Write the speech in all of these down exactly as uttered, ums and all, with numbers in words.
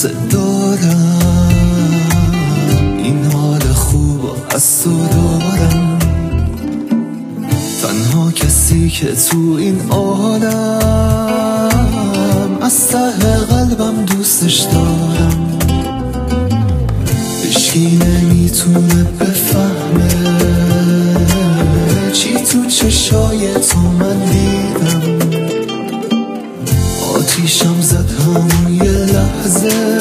دوست دارم، این حال خوب از تو دارم، تنها کسی که تو این عالم از ته قلبم دوستش دارم. هیچکی نمیتونه بفهمه چی تو چشای تو من دیدم. آتیشم زد همون یه لحظه،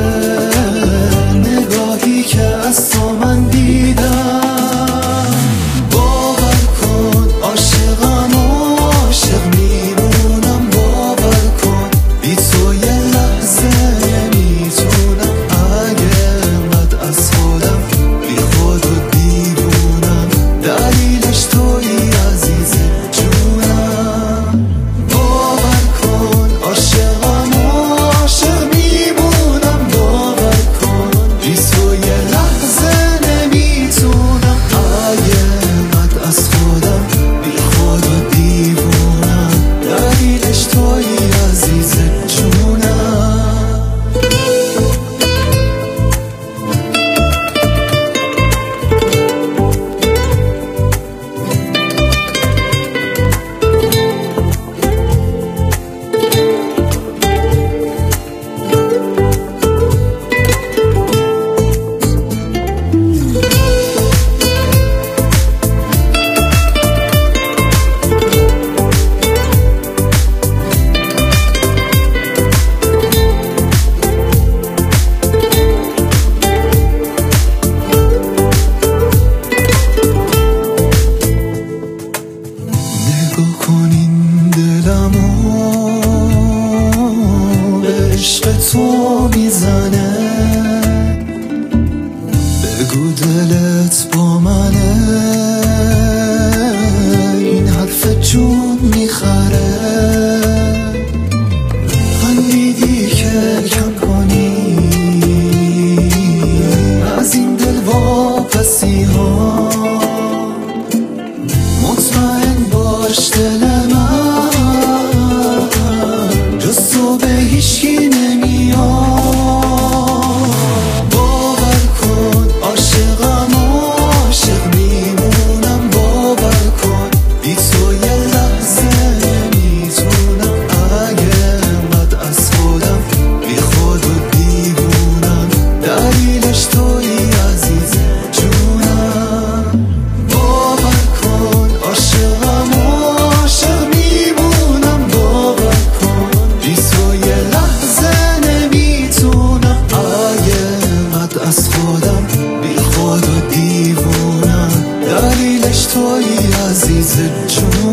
نگاهی که از تو من دیدم. باور کن عاشقم و عاشق میمونم، باور کن بی تو یه لحظه نمیتونم. اگه انقدر از خودم بی خود و دیوونم، دلیلش تویی عزیز جونم. باور کن عاشقم و عاشق میمونم، باور کن بی تو یه لحظه نمیتونم. اگه انقدر از خودم بی خود و دیوونم، دلیلش تویی عزیز جونم. نگاه کن این دلمو به عشق تو میزنه، بگو دلت با منه، این حرف جون میخره. خندیدی که کم کنی از این دل واپسی ها، مطمئن باش دل من جز تو به هیچکی نمیاد. باور کن عاشقم و عاشق میمونم، باور کن بی تو یه لحظه نمیتونم. اگه انقدر از خودم بی خود و دیوونم، دلیلش تویی عزیز جونم. باور کن عاشقم و عاشق میمونم، باور کن بی تو یه لحظه نمیتونم. اگه انقدر از خودم بی خود و دیوونم، دلیلش تویی عزیز جونم.